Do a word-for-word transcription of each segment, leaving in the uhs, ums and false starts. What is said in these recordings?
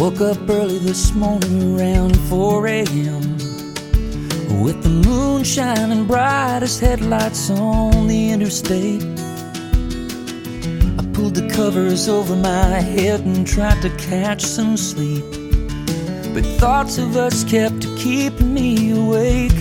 Woke up early this morning around four a m with the moon shining bright as headlights on the interstate. I pulled the covers over my head and tried to catch some sleep, but thoughts of us kept keeping me awake.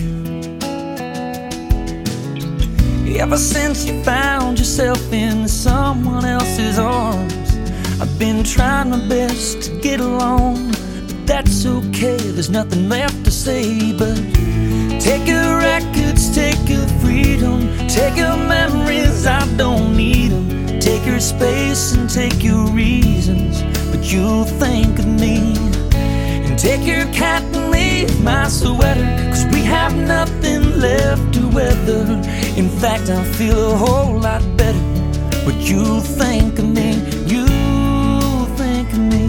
Ever since you found yourself in someone else's arms, I've been trying my best to get along, but that's okay, there's nothing left to say. But take your records, take your freedom, take your memories, I don't need them. Take your space and take your reasons, but you'll think of me. And take your cat and leave my sweater, cause we have nothing left to weather. In fact, I feel a whole lot better, but you'll think of me, you'll think of me.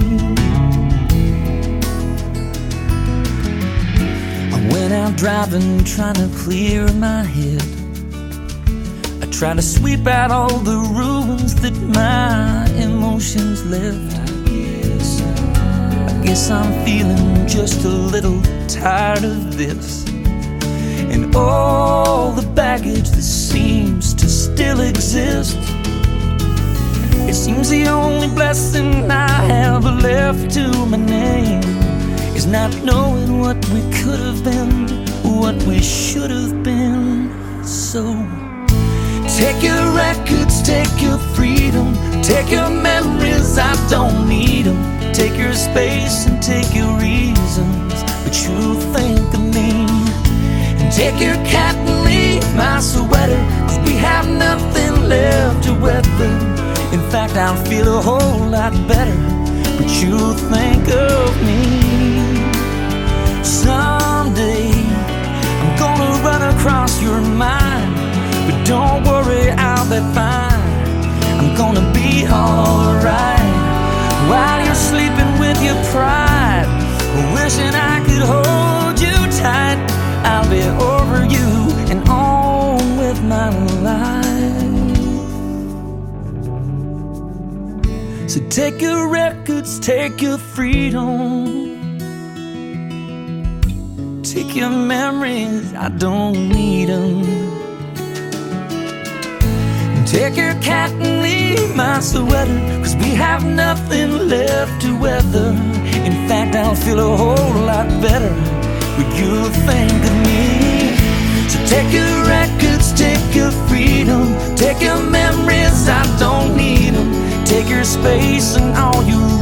I went out driving, trying to clear my head. I tried to sweep out all the ruins that my emotions left. I guess I'm feeling just a little tired of this, and all the baggage that seems to still exist. It seems the only blessing I have left to my name is not knowing what we could have been, what we should have been. So take your records, take your freedom, take your memories, I don't need them. Take your space and take your reasons, but you'll think of me. And take your cat and leave my sweater, cause we have nothing left to weather. In fact, I'll feel a whole lot better, but you'll think of me. Someday I'm gonna run across your mind, but don't worry, I'll be fine. I'm gonna be alright while you're sleeping with your pride, wishing I could hold you tight. I'll be over you and on with my life. So take your records, take your freedom, take your memories, I don't need them. Take your cat and leave my sweater, cause we have nothing left to weather. In fact, I'll feel a whole lot better, but you'll think of me. So take your records, take your freedom, take your memories, I don't need them. Take your space and all your